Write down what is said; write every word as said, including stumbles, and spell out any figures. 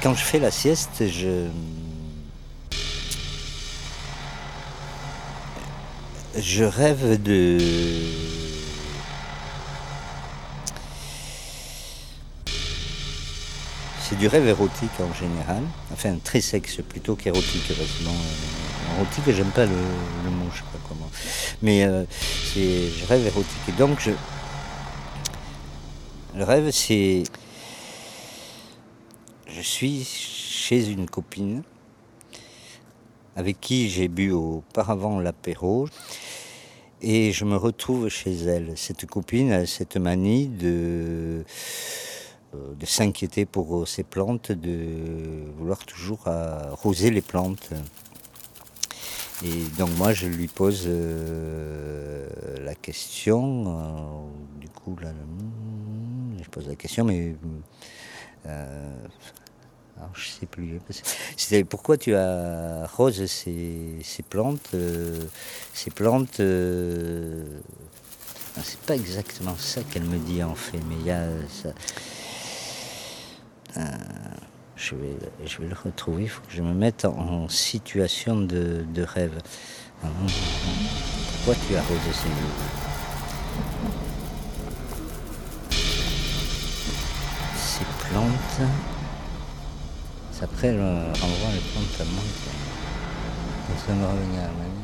quand je fais la sieste, je... Je rêve de... C'est du rêve érotique en général, enfin très sexe plutôt qu'érotique, parce que bon, euh, érotique j'aime pas le, le mot, je sais pas comment, mais euh, c'est, je rêve érotique. Et donc je, le rêve c'est, je suis chez une copine avec qui j'ai bu auparavant l'apéro et je me retrouve chez elle. Cette copine a cette manie de de s'inquiéter pour ses plantes, de vouloir toujours arroser les plantes. Et donc moi je lui pose euh, la question, euh, du coup là, je pose la question, mais euh, alors je sais plus. C'était pourquoi tu arroses ces, ces plantes, euh, ces plantes. Euh, c'est pas exactement ça qu'elle me dit en fait, mais il y a ça. Euh, je, vais, je vais le retrouver, il faut que je me mette en situation de, de rêve. Pourquoi tu arroses ces ces plantes? Après, elle renvoie les plantes à moi. Ça me revient à la manière.